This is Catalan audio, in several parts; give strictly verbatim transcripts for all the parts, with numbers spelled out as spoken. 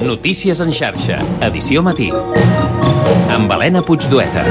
Notícies en xarxa, edició matí. Amb Helena Puigdueta.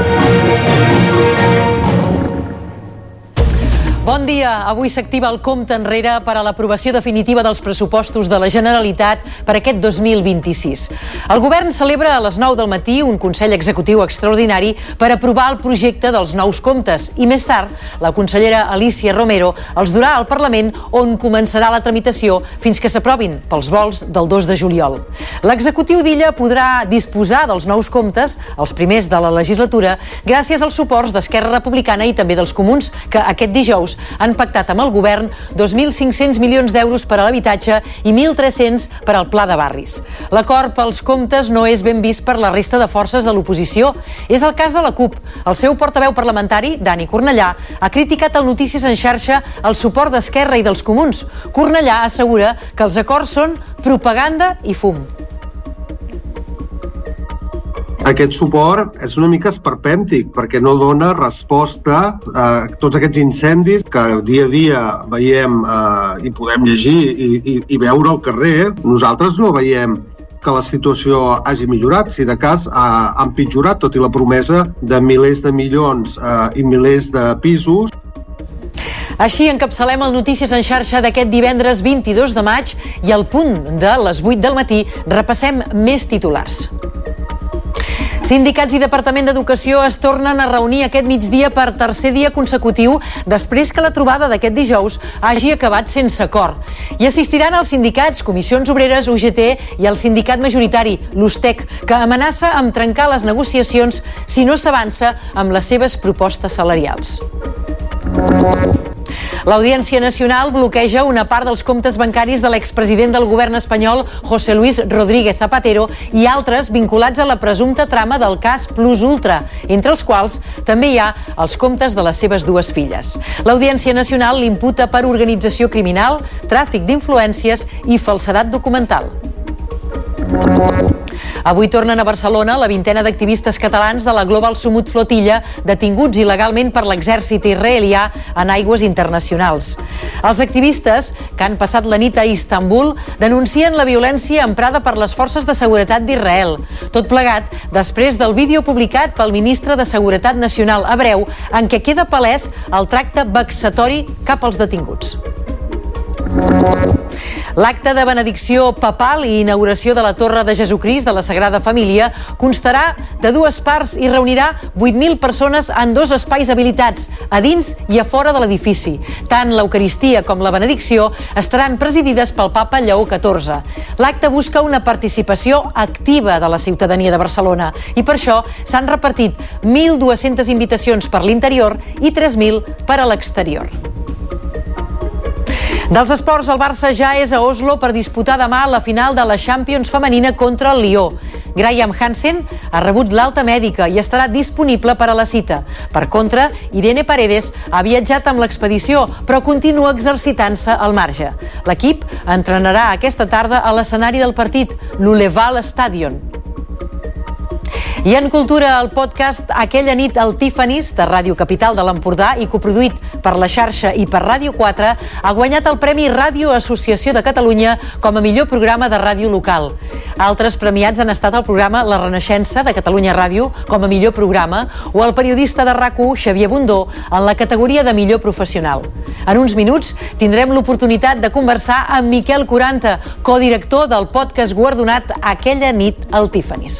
Bon dia. Avui s'activa el compte enrere per a l'aprovació definitiva dels pressupostos de la Generalitat per aquest dos mil vint-i-sis. El govern celebra a les nou del matí un Consell Executiu extraordinari per aprovar el projecte dels nous comptes i més tard la consellera Alícia Romero els durà al Parlament, on començarà la tramitació fins que s'aprovin pels vols del dos de juliol. L'executiu d'Illa podrà disposar dels nous comptes, els primers de la legislatura, gràcies als suports d'Esquerra Republicana i també dels Comuns, que aquest dijous han pactat amb el govern dos mil cinc-cents milions d'euros per a l'habitatge i mil tres-cents per al pla de barris. L'acord pels comptes no és ben vist per la resta de forces de l'oposició. És el cas de la CUP. El seu portaveu parlamentari, Dani Cornellà, ha criticat al Notícies en xarxa el suport d'Esquerra i dels Comuns. Cornellà assegura que els acords són propaganda i fum. Aquest suport és una mica esperpèntic perquè no dona resposta a tots aquests incendis que dia a dia veiem eh, i podem llegir i, i, i veure al carrer. Nosaltres no veiem que la situació hagi millorat, si de cas ha empitjorat, tot i la promesa de milers de milions eh, i milers de pisos. Així encapçalem el Notícies en xarxa d'aquest divendres vint-i-dos de maig i al punt de les vuit del matí repassem més titulars. Sindicats i Departament d'Educació es tornen a reunir aquest migdia per tercer dia consecutiu després que la trobada d'aquest dijous hagi acabat sense acord. Hi assistiran els sindicats, Comissions Obreres, U G T i el sindicat majoritari, l'USTEC, que amenaça amb trencar les negociacions si no s'avança amb les seves propostes salarials. L'Audiència Nacional bloqueja una part dels comptes bancaris de l'expresident del govern espanyol, José Luis Rodríguez Zapatero, i altres vinculats a la presumpta trama del cas Plus Ultra, entre els quals també hi ha els comptes de les seves dues filles. L'Audiència Nacional l'imputa per organització criminal, tràfic d'influències i falsedat documental. Avui tornen a Barcelona la vintena d'activistes catalans de la Global Sumut Flotilla detinguts il·legalment per l'exèrcit israelià en aigües internacionals. Els activistes, que han passat la nit a Istanbul, denuncien la violència emprada per les forces de seguretat d'Israel. Tot plegat després del vídeo publicat pel ministre de Seguretat Nacional hebreu en què queda palès el tracte vexatori cap als detinguts. L'acte de benedicció papal i inauguració de la Torre de Jesucrist de la Sagrada Família constarà de dues parts i reunirà vuit mil persones en dos espais habilitats, a dins i a fora de l'edifici. Tant l'Eucaristia com la benedicció estaran presidides pel papa Lleó catorze. L'acte busca una participació activa de la ciutadania de Barcelona i per això s'han repartit mil dues-centes invitacions per l'interior i tres mil per a l'exterior. Dels esports, el Barça ja és a Oslo per disputar demà la final de la Champions femenina contra el Lió. Graham Hansen ha rebut l'alta mèdica i estarà disponible per a la cita. Per contra, Irene Paredes ha viatjat amb l'expedició, però continua exercitant-se al marge. L'equip entrenarà aquesta tarda a l'escenari del partit, l'Uleval Stadion. I en cultura, el podcast Aquella nit al Tiffany's, de Ràdio Capital de l'Empordà i coproduït per La Xarxa i per Ràdio quatre, ha guanyat el Premi Ràdio Associació de Catalunya com a millor programa de ràdio local. Altres premiats han estat el programa La Renaixença de Catalunya Ràdio com a millor programa o el periodista de RAC u, Xavier Bundó, en la categoria de millor professional. En uns minuts tindrem l'oportunitat de conversar amb Miquel Quaranta, codirector del podcast guardonat Aquella nit al Tiffany's.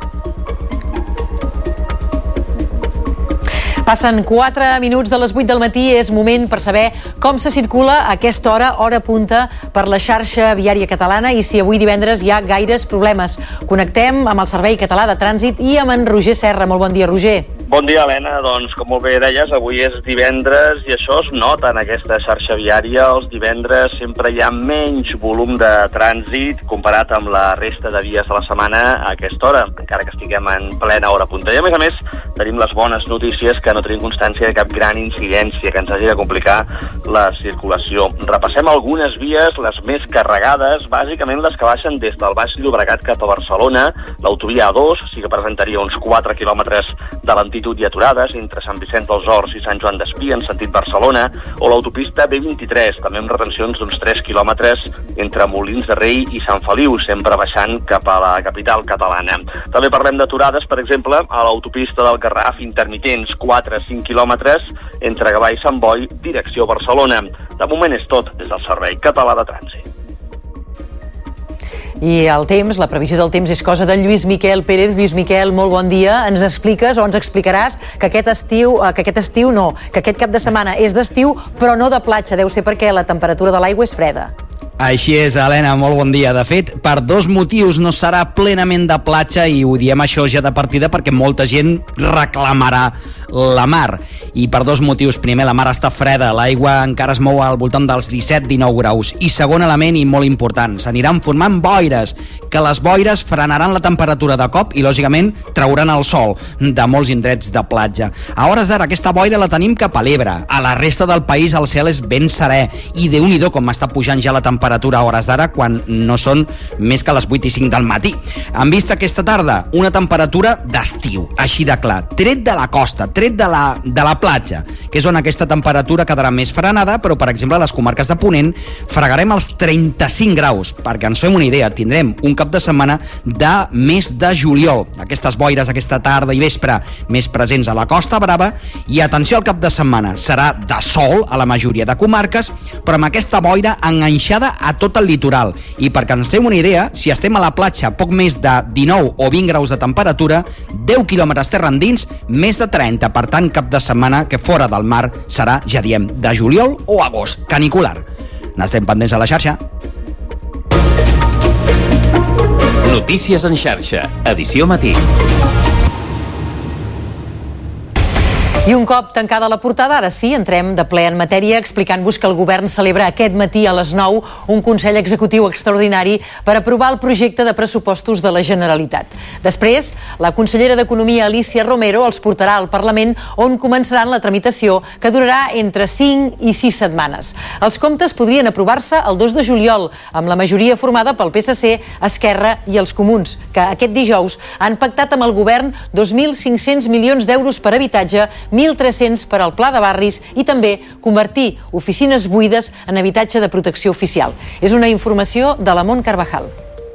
Passen quatre minuts de les vuit del matí, és moment per saber com se circula a aquesta hora, hora punta, per la xarxa viària catalana i si avui divendres hi ha gaires problemes. Connectem amb el Servei Català de Trànsit i amb en Roger Serra. Molt bon dia, Roger. Bon dia, Helena. Doncs, com molt bé deies, avui és divendres i això es nota en aquesta xarxa viària. Els divendres sempre hi ha menys volum de trànsit comparat amb la resta de dies de la setmana a aquesta hora, encara que estiguem en plena hora punta. I a més a més, tenim les bones notícies que no tenim constància de cap gran incidència que ens hagi de complicar la circulació. Repassem algunes vies, les més carregades, bàsicament les que baixen des del Baix Llobregat cap a Barcelona. L'autovia A dos sí que presentaria uns quatre quilòmetres de l'antic lentitud i aturades entre Sant Vicent dels Horts i Sant Joan d'Espí en sentit Barcelona, o l'autopista B vint-i-tres, també amb retencions d'uns tres quilòmetres entre Molins de Rei i Sant Feliu, sempre baixant cap a la capital catalana. També parlem d'aturades, per exemple, a l'autopista del Garraf, intermitents, quatre a cinc quilòmetres entre Gavà i Sant Boi, direcció Barcelona. De moment és tot des del Servei Català de Trànsit. I el temps, la previsió del temps és cosa de Lluís Miquel Pérez. Lluís Miquel, molt bon dia. Ens expliques o ens explicaràs que aquest estiu, que aquest estiu no, que aquest cap de setmana és d'estiu, però no de platja. Deu ser perquè la temperatura de l'aigua és freda. Així és, Helena, molt bon dia. De fet, per dos motius no serà plenament de platja i ho diem això ja de partida perquè molta gent reclamarà la mar. I per dos motius. Primer, la mar està freda, l'aigua encara es mou al voltant dels disset dinou graus. I segon element i molt important, s'aniran formant boires, que les boires frenaran la temperatura de cop i, lògicament, trauran el sol de molts indrets de platja. A hores d'ara, aquesta boira la tenim cap a l'Ebre. A la resta del país el cel és ben serè i déu-n'hi-do com està pujant ja la temperatura a hores d'ara quan no són més que les vuit i cinc del matí. En vista aquesta tarda, una temperatura d'estiu, així de clar, tret de la costa, tret de la, de la platja, que és on aquesta temperatura quedarà més frenada, però per exemple a les comarques de Ponent fregarem els trenta-cinc graus, perquè ens fem una idea, tindrem un cap de setmana de mes de juliol, aquestes boires aquesta tarda i vespre més presents a la Costa Brava, i atenció al cap de setmana, serà de sol a la majoria de comarques, però amb aquesta boira enganxada a tot el litoral. I perquè ens fem una idea, si estem a la platja poc més de dinou o vint graus de temperatura, deu quilòmetres terra endins, més de trenta. Per tant, cap de setmana que fora del mar serà, ja diem, de juliol o agost, canicular. N'estem pendents a la xarxa. Notícies en xarxa, edició matí. I un cop tancada la portada, ara sí, entrem de ple en matèria explicant-vos que el govern celebra aquest matí a les nou un Consell Executiu Extraordinari per aprovar el projecte de pressupostos de la Generalitat. Després, la consellera d'Economia, Alícia Romero, els portarà al Parlament on començaran la tramitació que durarà entre cinc i sis setmanes. Els comptes podrien aprovar-se el dos de juliol, amb la majoria formada pel P S C, Esquerra i els Comuns, que aquest dijous han pactat amb el govern dos mil cinc-cents milions d'euros per habitatge, mil tres-cents per al Pla de Barris i també convertir oficines buides en habitatge de protecció oficial. És una informació de la Mont Carvajal.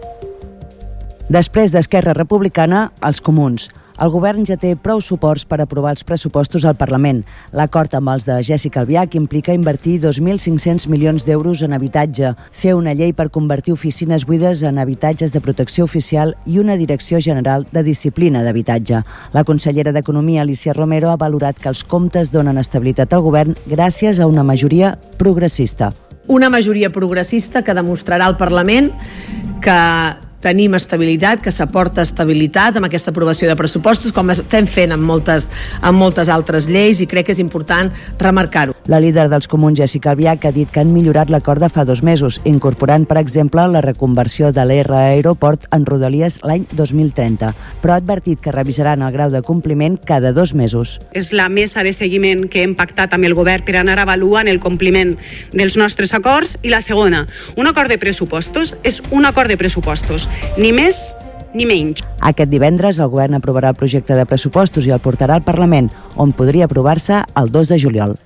Després d'Esquerra Republicana, els Comuns. El govern ja té prou suports per aprovar els pressupostos al Parlament. L'acord amb els de Jéssica Albiach implica invertir dos mil cinc-cents milions d'euros en habitatge, fer una llei per convertir oficines buides en habitatges de protecció oficial i una direcció general de disciplina d'habitatge. La consellera d'Economia, Alícia Romero, ha valorat que els comptes donen estabilitat al govern gràcies a una majoria progressista. Una majoria progressista que demostrarà al Parlament que tenim estabilitat, que s'aporta estabilitat amb aquesta aprovació de pressupostos, com estem fent amb moltes, amb moltes altres lleis, i crec que és important remarcar-ho. La líder dels Comuns, Jéssica Albiach, ha dit que han millorat l'acord de fa dos mesos, incorporant, per exemple, la reconversió de l'R Aeroport en Rodalies l'any dos mil trenta, però ha advertit que revisaran el grau de compliment cada dos mesos. És la mesa de seguiment que hem pactat amb el govern per anar avaluant el compliment dels nostres acords, i la segona, un acord de pressupostos és un acord de pressupostos, ni més ni menys. Aquest divendres el govern aprovarà el projecte de pressupostos i el portarà al Parlament, on podria aprovar-se el dos de juliol.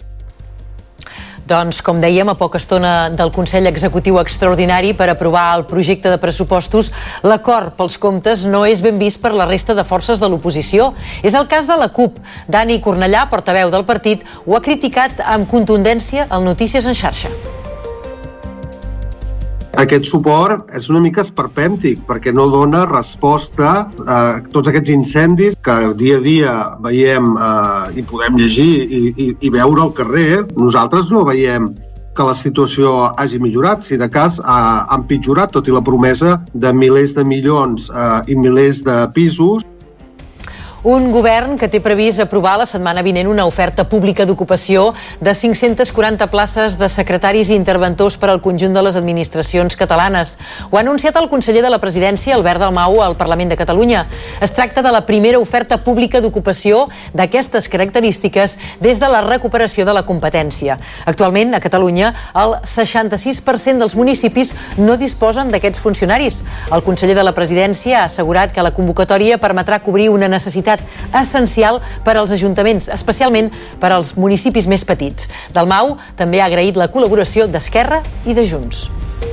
Doncs, com dèiem, a poca estona del Consell Executiu Extraordinari per aprovar el projecte de pressupostos, l'acord pels comptes no és ben vist per la resta de forces de l'oposició. És el cas de la CUP. Dani Cornellà, portaveu del partit, ho ha criticat amb contundència al Notícies en xarxa. Aquest suport és una mica esperpèntic perquè no dona resposta a tots aquests incendis que dia a dia veiem eh, i podem llegir i, i, i veure al carrer. Nosaltres no veiem que la situació hagi millorat, si de cas ha empitjorat, tot i la promesa de milers de milions eh, i milers de pisos. Un govern que té previst aprovar la setmana vinent una oferta pública d'ocupació de cinc-centes quaranta places de secretaris i interventors per al conjunt de les administracions catalanes. Ho ha anunciat el conseller de la Presidència, Albert Dalmau, al Parlament de Catalunya. Es tracta de la primera oferta pública d'ocupació d'aquestes característiques des de la recuperació de la competència. Actualment, a Catalunya, el seixanta-sis per cent dels municipis no disposen d'aquests funcionaris. El conseller de la Presidència ha assegurat que la convocatòria permetrà cobrir una necessitat activitat essencial per als ajuntaments, especialment per als municipis més petits. Dalmau també ha agraït la col·laboració d'Esquerra i de Junts.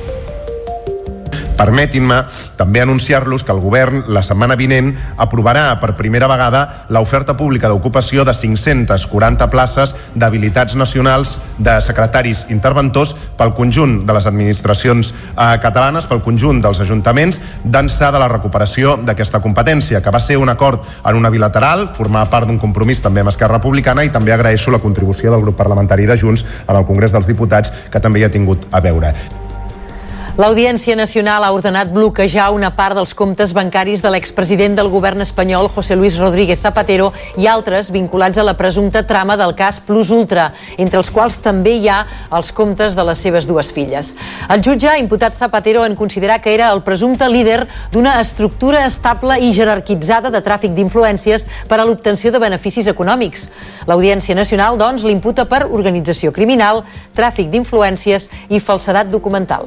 Permetin-me també anunciar-los que el govern la setmana vinent aprovarà per primera vegada l'oferta pública d'ocupació de cinc-centes quaranta places d'habilitats nacionals de secretaris interventors pel conjunt de les administracions eh, catalanes, pel conjunt dels ajuntaments, d'ençà de la recuperació d'aquesta competència, que va ser un acord en una bilateral, formar part d'un compromís també amb Esquerra Republicana, i també agraeixo la contribució del grup parlamentari de Junts en el Congrés dels Diputats, que també hi ha tingut a veure. L'Audiència Nacional ha ordenat bloquejar una part dels comptes bancaris de l'expresident del govern espanyol, José Luis Rodríguez Zapatero, i altres vinculats a la presumpta trama del cas Plus Ultra, entre els quals també hi ha els comptes de les seves dues filles. El jutge ha imputat Zapatero en considerar que era el presumpte líder d'una estructura estable i jerarquitzada de tràfic d'influències per a l'obtenció de beneficis econòmics. L'Audiència Nacional, doncs, l'imputa per organització criminal, tràfic d'influències i falsedat documental.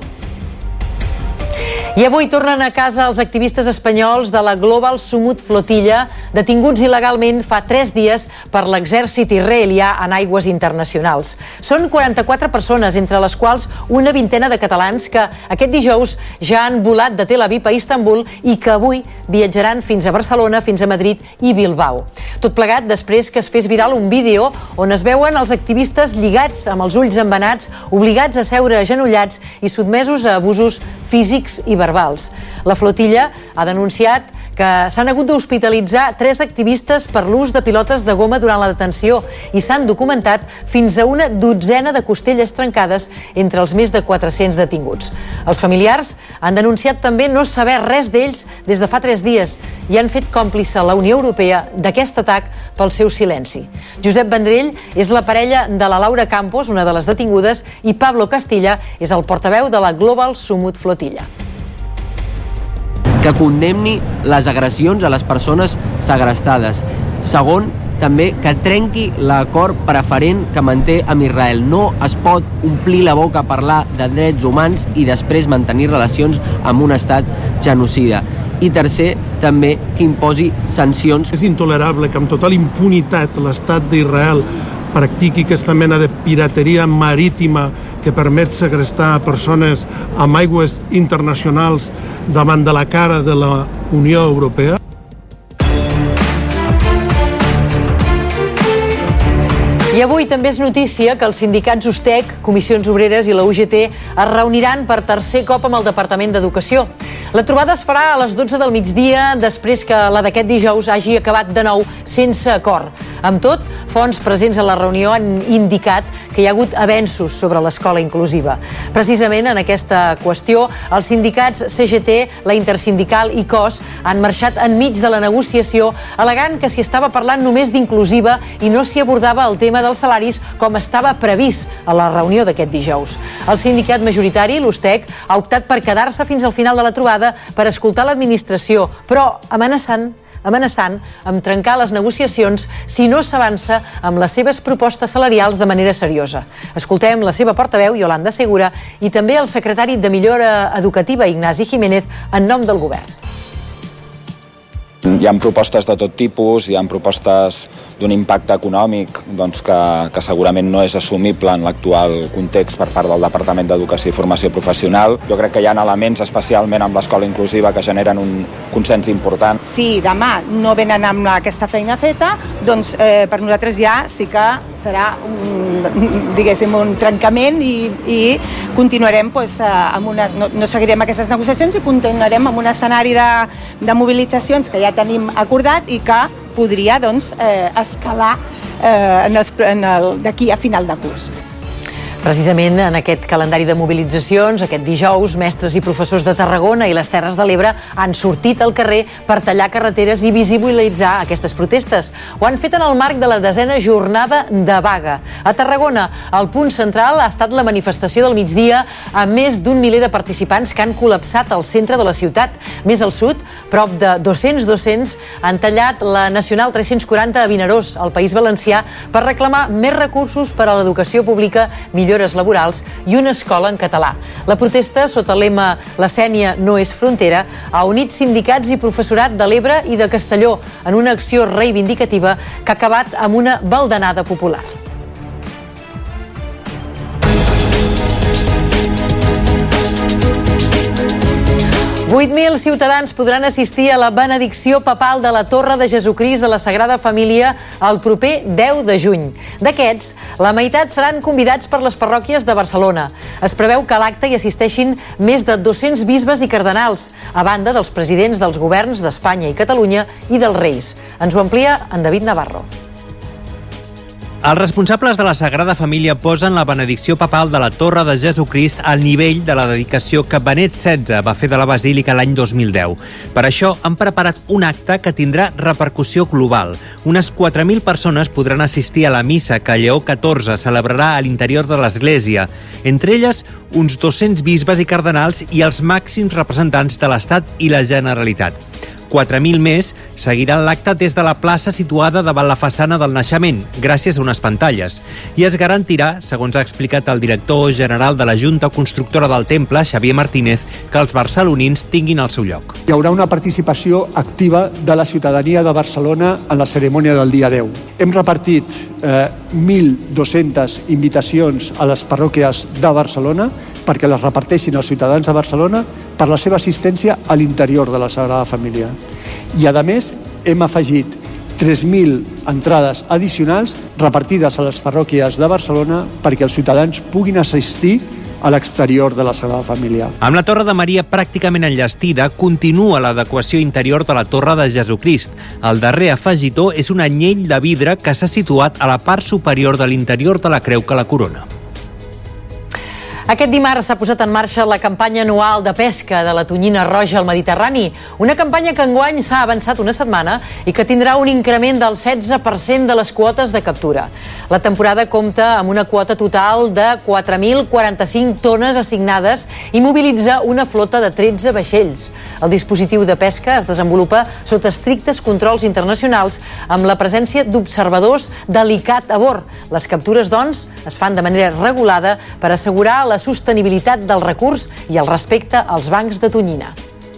I avui tornen a casa els activistes espanyols de la Global Sumut Flotilla, detinguts il·legalment fa tres dies per l'exèrcit israelià en aigües internacionals. Són quaranta-quatre persones, entre les quals una vintena de catalans que aquest dijous ja han volat de Tel Aviv a Istanbul i que avui viatjaran fins a Barcelona, fins a Madrid i Bilbao. Tot plegat després que es fes viral un vídeo on es veuen els activistes lligats amb els ulls embenats, obligats a seure agenollats i sotmesos a abusos físics i verbals. La flotilla ha denunciat que s'han hagut d'hospitalitzar tres activistes per l'ús de pilotes de goma durant la detenció i s'han documentat fins a una dotzena de costelles trencades entre els més de quatre-cents detinguts. Els familiars han denunciat també no saber res d'ells des de fa tres dies i han fet còmplice la Unió Europea d'aquest atac pel seu silenci. Josep Vendrell és la parella de la Laura Campos, una de les detingudes, i Pablo Castilla és el portaveu de la Global Sumut Flotilla. Que condemni les agressions a les persones segrestades. Segon, també que trenqui l'acord preferent que manté amb Israel. No es pot omplir la boca a parlar de drets humans i després mantenir relacions amb un estat genocida. I tercer, també que imposi sancions. És intolerable que amb total impunitat l'estat d'Israel practiqui aquesta mena de pirateria marítima que permet segrestar persones amb aigües internacionals davant de la cara de la Unió Europea. I avui també és notícia que els sindicats USTEC, Comissions Obreres i la U G T es reuniran per tercer cop amb el Departament d'Educació. La trobada es farà a les dotze del migdia, després que la d'aquest dijous hagi acabat de nou sense acord. Amb tot, fonts presents a la reunió han indicat que hi ha hagut avenços sobre l'escola inclusiva. Precisament en aquesta qüestió, els sindicats C G T, la Intersindical i C O S han marxat enmig de la negociació, al·legant que s'hi estava parlant només d'inclusiva i no s'hi abordava el tema dels salaris com estava previst a la reunió d'aquest dijous. El sindicat majoritari, l'USTEC, ha optat per quedar-se fins al final de la trobada per escoltar l'administració, però amenaçant amenaçant amb trencar les negociacions si no s'avança amb les seves propostes salarials de manera seriosa. Escoltem la seva portaveu, Yolanda Segura, i també el secretari de Millora Educativa, Ignasi Jiménez, en nom del govern. Hi ha propostes de tot tipus, hi ha propostes d'un impacte econòmic doncs, que, que segurament no és assumible en l'actual context per part del Departament d'Educació i Formació Professional. Jo crec que hi ha elements, especialment amb l'escola inclusiva, que generen un consens important. Si demà no venen amb aquesta feina feta, doncs eh, per nosaltres ja sí que serà un, diguéssim, un trencament i, i continuarem doncs, amb una, no, no seguirem aquestes negociacions i continuarem amb un escenari de, de mobilitzacions que ja tenim acordat i que podria doncs, eh, escalar eh, en els, en el, d'aquí a final de curs. Precisament en aquest calendari de mobilitzacions, aquest dijous, mestres i professors de Tarragona i les Terres de l'Ebre han sortit al carrer per tallar carreteres i visibilitzar aquestes protestes. Ho han fet en el marc de la desena jornada de vaga. A Tarragona, el punt central ha estat la manifestació del migdia amb més d'un miler de participants que han col·lapsat al centre de la ciutat. Més al sud, prop de dos-cents docents han tallat la Nacional tres-cents quaranta a Vinaròs, al País Valencià, per reclamar més recursos per a l'educació pública, millor millores laborals i una escola en català. La protesta, sota el lema «La Sénia no és frontera», ha unit sindicats i professorat de l'Ebre i de Castelló en una acció reivindicativa que ha acabat amb una baldanada popular. vuit mil ciutadans podran assistir a la benedicció papal de la Torre de Jesucrist de la Sagrada Família el proper deu de juny. D'aquests, la meitat seran convidats per les parròquies de Barcelona. Es preveu que a l'acte hi assisteixin més de dos-cents bisbes i cardenals, a banda dels presidents dels governs d'Espanya i Catalunya i dels reis. Ens ho amplia en David Navarro. Els responsables de la Sagrada Família posen la benedicció papal de la Torre de Jesucrist al nivell de la dedicació que Benet setze va fer de la Basílica l'any dos mil deu. Per això han preparat un acte que tindrà repercussió global. Unes quatre mil persones podran assistir a la missa que Lleó catorze celebrarà a l'interior de l'Església. Entre elles, uns dos-cents bisbes i cardenals i els màxims representants de l'Estat i la Generalitat. quatre mil més seguiran l'acte des de la plaça situada davant la façana del naixement, gràcies a unes pantalles. I es garantirà, segons ha explicat el director general de la Junta Constructora del Temple, Xavier Martínez, que els barcelonins tinguin el seu lloc. Hi haurà una participació activa de la ciutadania de Barcelona en la cerimònia del dia deu. Hem repartit eh, mil dues-centes invitacions a les parròquies de Barcelona perquè les reparteixin els ciutadans de Barcelona per la seva assistència a l'interior de la Sagrada Família. I, a més, hem afegit tres mil entrades addicionals repartides a les parròquies de Barcelona perquè els ciutadans puguin assistir a l'exterior de la Sagrada Família. Amb la Torre de Maria pràcticament enllestida, continua l'adequació interior de la Torre de Jesucrist. El darrer afegitó és un anyell de vidre que s'ha situat a la part superior de l'interior de la creu que la corona. Aquest dimarts s'ha posat en marxa la campanya anual de pesca de la tonyina roja al Mediterrani, una campanya que enguany s'ha avançat una setmana i que tindrà un increment del setze per cent de les quotes de captura. La temporada compta amb una quota total de quatre mil quaranta-cinc tones assignades i mobilitza una flota de tretze vaixells. El dispositiu de pesca es desenvolupa sota estrictes controls internacionals amb la presència d'observadors de l'I C A T a bord. Les captures, doncs, es fan de manera regulada per assegurar la sostenibilitat del recurs i el respecte als bancs de tonyina.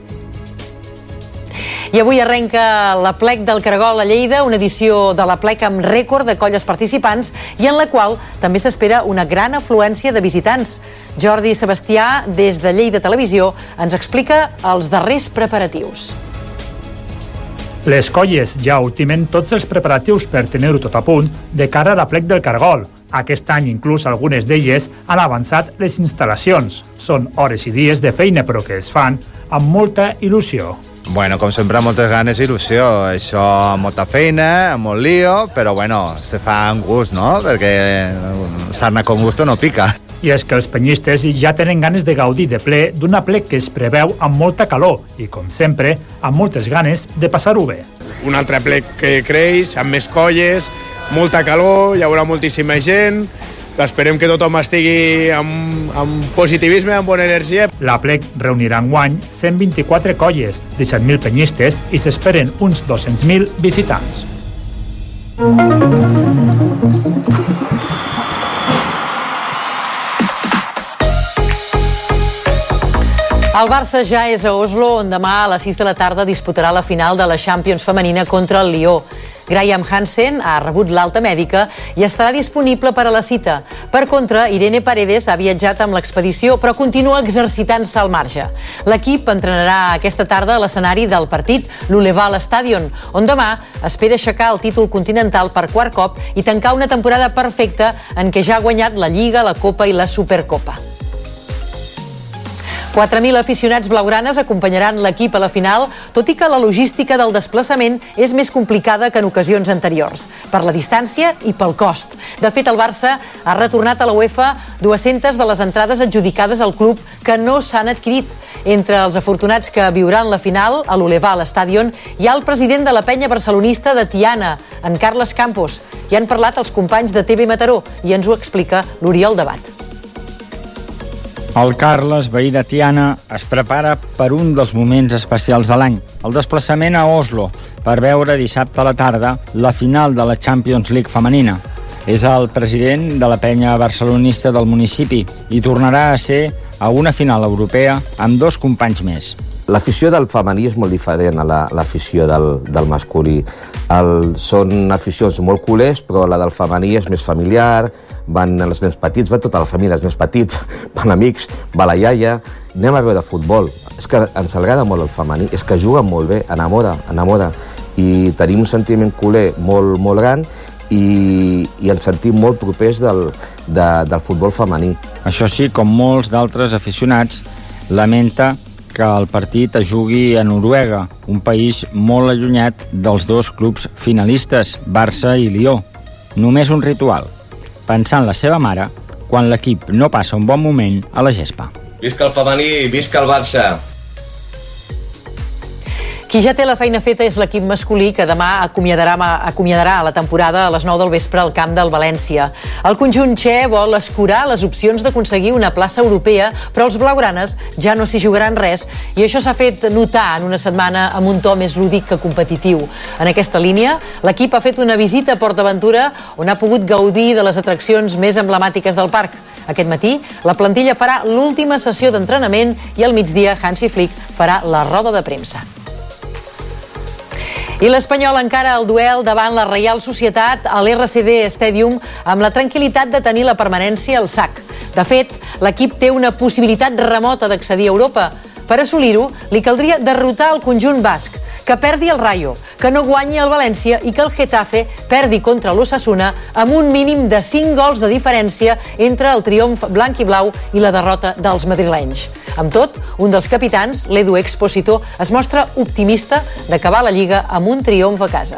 I avui arrenca la Plec del Caragol a Lleida, una edició de la Plec amb rècord de colles participants i en la qual també s'espera una gran afluència de visitants. Jordi Sebastià, des de Lleida Televisió, ens explica els darrers preparatius. Les colles ja ultimen tots els preparatius per tenir-ho tot a punt de cara a la Plec del Caragol. Aquest any, inclús algunes d'elles han avançat les instal·lacions. Són hores i dies de feina, però que es fan amb molta il·lusió. Bueno, com sempre, moltes ganes i il·lusió. Això, molta feina, molt lío, però bueno, se fa amb gust, no? Perquè sarna con gusto no pica. I és que els penyistes ja tenen ganes de gaudir de ple d'una plec que es preveu amb molta calor i, com sempre, amb moltes ganes de passar-ho bé. Un altre plec que creix, amb més colles, molta calor, hi haurà moltíssima gent, esperem que tothom estigui amb, amb positivisme, amb bona energia. La plec reunirà enguany cent vint-i-quatre colles, disset mil penyistes i s'esperen uns dos-cents mil visitants. El Barça ja és a Oslo, on demà a les sis de la tarda disputarà la final de la Champions femenina contra el Lió. Graham Hansen ha rebut l'alta mèdica i estarà disponible per a la cita. Per contra, Irene Paredes ha viatjat amb l'expedició, però continua exercitant-se al marge. L'equip entrenarà aquesta tarda a l'escenari del partit, l'Uleval Stadion, on demà espera aixecar el títol continental per quart cop i tancar una temporada perfecta en què ja ha guanyat la Lliga, la Copa i la Supercopa. quatre mil aficionats blaugranes acompanyaran l'equip a la final, tot i que la logística del desplaçament és més complicada que en ocasions anteriors, per la distància i pel cost. De fet, el Barça ha retornat a la UEFA dues-centes de les entrades adjudicades al club que no s'han adquirit. Entre els afortunats que viuran la final a l'Uleval Stadion hi ha el president de la penya barcelonista de Tiana, en Carles Campos. Hi han parlat els companys de T V Mataró i ens ho explica l'Oriol Debat. El Carles, veí de Tiana, es prepara per un dels moments especials de l'any, el desplaçament a Oslo, per veure dissabte a la tarda la final de la Champions League femenina. és el president de la penya barcelonista del municipi i tornarà a ser a una final europea amb dos companys més. L'afició del femení és molt diferent a l'afició del, del masculí. El, són aficions molt culers, però la del femení és més familiar, van els nens petits, va tota la família, els nens petits, van amics, va la iaia, anem a veure futbol. És que ens agrada molt el femení, és que juga molt bé, enamora, enamora, i tenim un sentiment culer molt, molt gran i, i ens sentim molt propers del, de, del futbol femení. Això sí, com molts d'altres aficionats, lamenta que el partit es jugui a Noruega, un país molt allunyat dels dos clubs finalistes, Barça i Lió. Només un ritual, pensar en la seva mare quan l'equip no passa un bon moment a la gespa. Visca el femení, visca el Barça! Qui ja té la feina feta és l'equip masculí, que demà acomiadarà, acomiadarà la temporada a les nou del vespre al camp del València. El conjunt txè vol escurar les opcions d'aconseguir una plaça europea, però els blaugranes ja no s'hi jugaran res, i això s'ha fet notar en una setmana amb un to més lúdic que competitiu. En aquesta línia, l'equip ha fet una visita a PortAventura, on ha pogut gaudir de les atraccions més emblemàtiques del parc. Aquest matí, la plantilla farà l'última sessió d'entrenament i al migdia Hansi Flick farà la roda de premsa. I l'Espanyol encara el duel davant la Reial Societat a l'R C D Stadium amb la tranquil·litat de tenir la permanència al sac. De fet, l'equip té una possibilitat remota d'accedir a Europa. Per assolir-ho, li caldria derrotar el conjunt basc, que perdi el Rayo, que no guanyi el València i que el Getafe perdi contra l'Osasuna amb un mínim de cinc gols de diferència entre el triomf blanc i blau i la derrota dels madrilenys. Amb tot, un dels capitans, l'Edu Exposito, es mostra optimista d'acabar la Lliga amb un triomf a casa.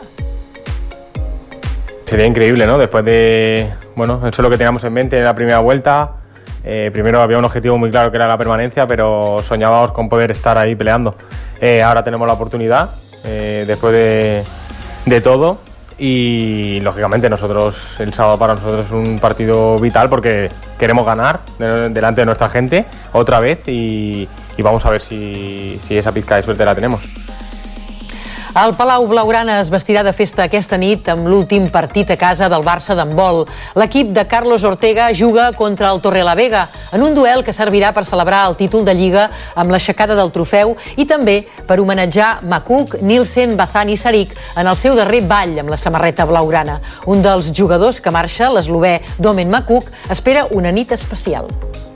Sería increíble, ¿no? Después de, bueno, eso es lo que teníamos en mente en la primera vuelta. Eh, primero había un objetivo muy claro que era la permanencia, pero soñábamos con poder estar ahí peleando. Eh, ahora tenemos la oportunidad, eh, después de, de todo, y lógicamente nosotros, el sábado para nosotros es un partido vital porque queremos ganar de, delante de nuestra gente otra vez y, y vamos a ver si, si esa pizca de suerte la tenemos. El Palau Blaugrana es vestirà de festa aquesta nit amb l'últim partit a casa del Barça d'handbol. L'equip de Carlos Ortega juga contra el Torrelavega en un duel que servirà per celebrar el títol de Lliga amb l'aixecada del trofeu i també per homenatjar Makuk, Nielsen, Bazan i Sarik en el seu darrer ball amb la samarreta blaugrana. Un dels jugadors que marxa, l'eslovè Domen Makuk, espera una nit especial.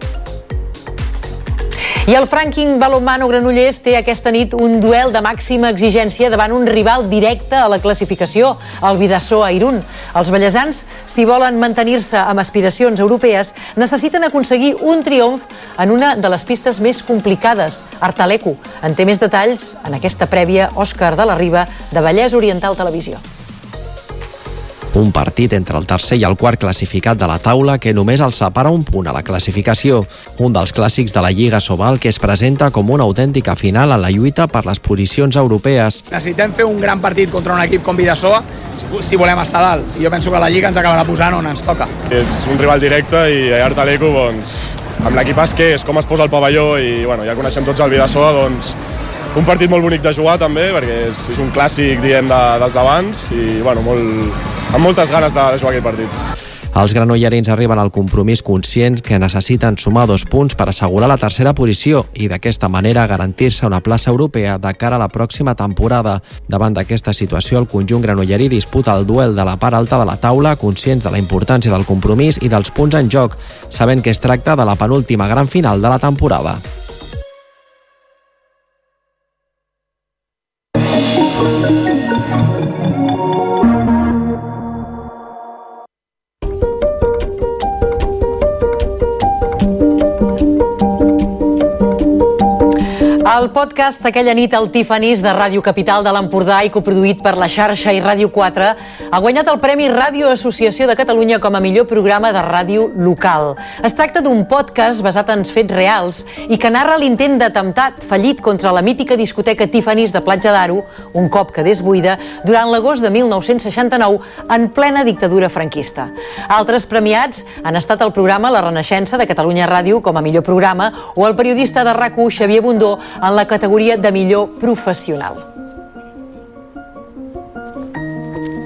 I el Franking Balonmano Granollers té aquesta nit un duel de màxima exigència davant un rival directe a la classificació, el Bidasoa Irún. Els ballesans, si volen mantenir-se amb aspiracions europees, necessiten aconseguir un triomf en una de les pistes més complicades, Artalecu. En té més detalls en aquesta prèvia Òscar de la Riba, de Vallès Oriental Televisió. Un partit entre el tercer i el quart classificat de la taula que només els separa un punt a la classificació. Un dels clàssics de la Lliga Sobal que es presenta com una autèntica final en la lluita per les posicions europees. Necessitem fer un gran partit contra un equip com Bidasoa si volem estar dalt. I jo penso que la Lliga ens acabarà posant on ens toca. És un rival directe i a Artalecu, doncs, amb l'equipàs que és, com es posa el pavelló i bueno, ja coneixem tots el Bidasoa, doncs un partit molt bonic de jugar també, perquè és, és un clàssic, diem, de, dels d'abans i bueno, molt, amb moltes ganes de, de jugar aquest partit. Els granollerins arriben al compromís conscients que necessiten sumar dos punts per assegurar la tercera posició i d'aquesta manera garantir-se una plaça europea de cara a la pròxima temporada. Davant d'aquesta situació, el conjunt granollerí disputa el duel de la part alta de la taula, conscients de la importància del compromís i dels punts en joc, sabent que es tracta de la penúltima gran final de la temporada. El podcast Aquella nit al Tiffany's de Ràdio Capital de l'Empordà i coproduït per la xarxa i Ràdio quatre ha guanyat el Premi Ràdio Associació de Catalunya com a millor programa de ràdio local. Es tracta d'un podcast basat en fets reals i que narra l'intent d'atemptat fallit contra la mítica discoteca Tiffany's de Platja d'Aro, un cop quedés buida, durant l'agost de mil nou-cents seixanta-nou en plena dictadura franquista. Altres premiats han estat el programa La Renaixença de Catalunya Ràdio com a millor programa o el periodista de RAC u Xavier Bundó en la categoria de millor professional.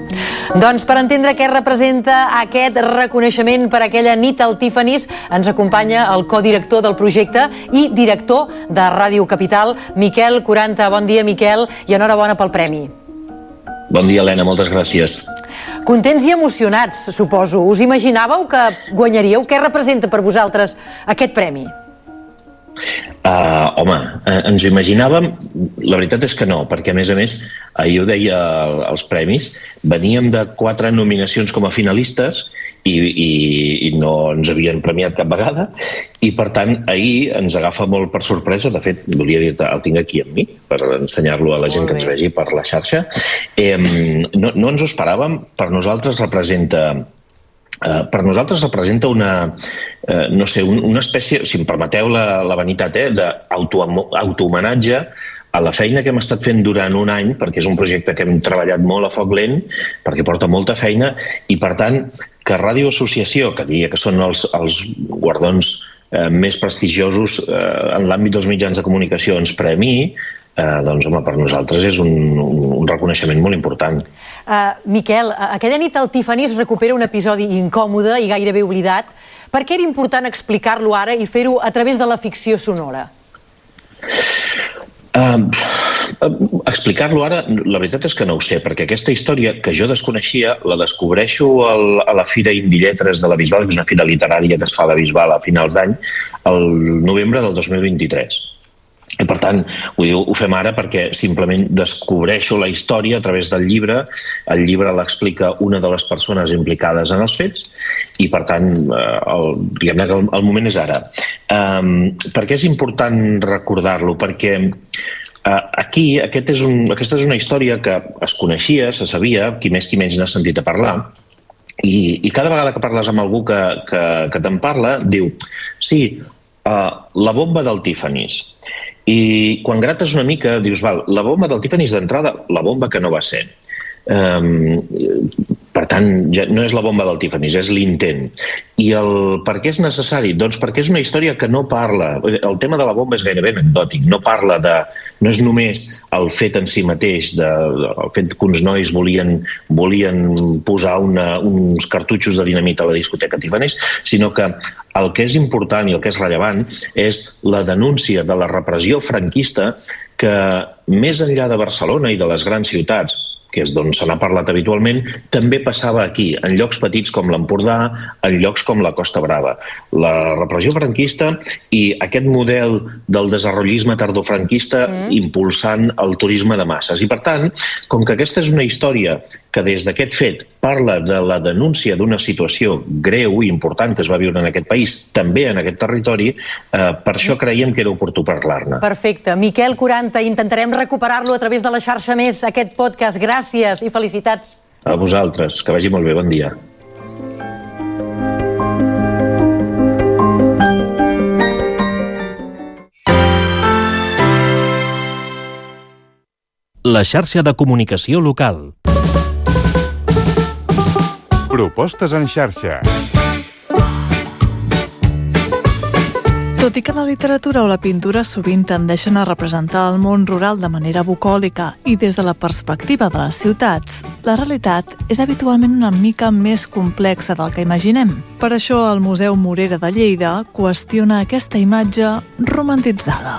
Doncs per entendre què representa aquest reconeixement per aquella nit al Tiffany's, ens acompanya el codirector del projecte i director de Ràdio Capital, Miquel Quaranta. Bon dia, Miquel, i enhorabona pel premi. Bon dia, Helena, moltes gràcies. Contents i emocionats, suposo. Us imaginàveu que guanyaríeu? Què representa per vosaltres aquest premi? Uh, home, uh, ens ho imaginàvem, la veritat és que no, perquè a més a més, ahir ho deia als premis, veníem de quatre nominacions com a finalistes i, i, i no ens havien premiat cap vegada, i per tant ahir ens agafa molt per sorpresa. De fet, volia dir-te, el tinc aquí amb mi per ensenyar-lo a la gent que ens vegi per la xarxa. Eh, no, no ens ho esperàvem. Per nosaltres representa Uh, per nosaltres representa una, uh, no sé, un, una espècie, si em permeteu la, la vanitat, eh, d'autohomenatge a la feina que hem estat fent durant un any, perquè és un projecte que hem treballat molt a foc lent, perquè porta molta feina, i per tant, que Ràdio Associació, que diria que són els, els guardons eh, més prestigiosos eh, en l'àmbit dels mitjans de comunicació, ens premiï, eh, doncs, home, per nosaltres és un, un, un reconeixement molt important. Uh, Miquel, aquella nit al Tiffany's recupera un episodi incòmode i gairebé oblidat. Per què era important explicar-lo ara i fer-ho a través de la ficció sonora? Uh, explicar-lo ara, la veritat és que no ho sé, perquè aquesta història que jo desconeixia la descobreixo al, a la Fira Indilletres de la Bisbal, que és una fira literària que es fa a la Bisbal a finals d'any, el novembre del dos mil vint-i-tres. I per tant, ho, diu, ho fem ara perquè simplement descobreixo la història a través del llibre. El llibre l'explica una de les persones implicades en els fets i per tant, el, diguem-ne que el, el moment és ara. Um, per què és important recordar-lo? Perquè uh, aquí aquest és un, aquesta és una història que es coneixia, se sabia, qui més qui menys n'ha sentit a parlar, i, i cada vegada que parles amb algú que, que, que te'n parla, diu, sí, uh, la bomba del Tiffany's. I quan grates una mica dius, val, la bomba del Tiffany's d'entrada, la bomba que no va ser. Um, per tant, ja no és la bomba del Tiffany's, és l'intent. I el per què és necessari? Doncs perquè és una història que no parla, el tema de la bomba és gairebé anecdòtic, no parla de, no és només el fet en si mateix, de, el fet que uns nois volien, volien posar una, uns cartutxos de dinamita a la discoteca Tiffany's, sinó que el que és important i el que és rellevant és la denúncia de la repressió franquista que, més enllà de Barcelona i de les grans ciutats, que és d'on se n'ha parlat habitualment, també passava aquí, en llocs petits com l'Empordà, en llocs com la Costa Brava. La repressió franquista i aquest model del desenvolupisme tardofranquista mm. impulsant el turisme de masses. I per tant, com que aquesta és una història que des d'aquest fet parla de la denúncia d'una situació greu i important que es va viure en aquest país, també en aquest territori, eh, per això creiem que era oportú parlar-ne. Perfecte. Miquel Quaranta, intentarem recuperar-lo a través de la xarxa Més, aquest podcast. Gràcies i felicitats. A vosaltres, que vagi molt bé, bon dia. La xarxa de comunicació local. Propostes en xarxa. Tot i que la literatura o la pintura sovint tendeixen a representar el món rural de manera bucòlica i des de la perspectiva de les ciutats, la realitat és habitualment una mica més complexa del que imaginem. Per això el Museu Morera de Lleida qüestiona aquesta imatge romantitzada.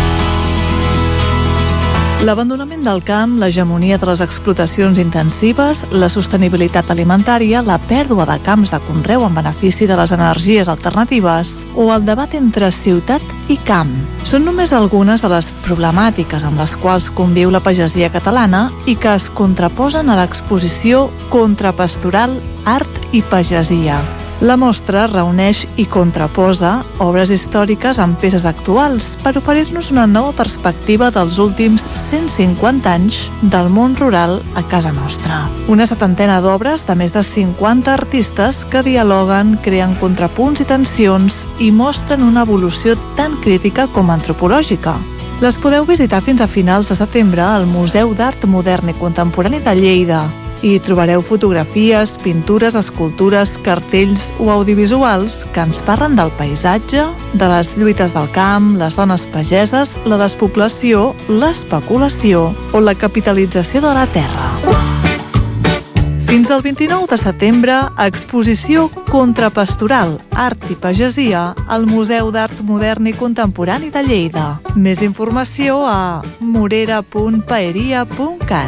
L'abandonament del camp, l'hegemonia de les explotacions intensives, la sostenibilitat alimentària, la pèrdua de camps de conreu en benefici de les energies alternatives o el debat entre ciutat i camp. Són només algunes de les problemàtiques amb les quals conviu la pagesia catalana i que es contraposen a l'exposició Contrapastoral, Art i Pagesia. La mostra reuneix i contraposa obres històriques amb peces actuals per oferir-nos una nova perspectiva dels últims cent cinquanta anys del món rural a casa nostra. Una setantena d'obres de més de cinquanta artistes que dialoguen, creen contrapunts i tensions i mostren una evolució tan crítica com antropològica. Les podeu visitar fins a finals de setembre al Museu d'Art Modern i Contemporani de Lleida. Hi trobareu fotografies, pintures, escultures, cartells o audiovisuals que ens parlen del paisatge, de les lluites del camp, les dones pageses, la despoblació, l'especulació o la capitalització de la terra. Fins al vint-i-nou de setembre, exposició Contrapastoral, Art i Pagesia al Museu d'Art Modern i Contemporani de Lleida. Més informació a morera punt paeria punt cat.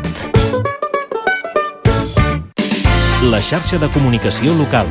La xarxa de comunicació local.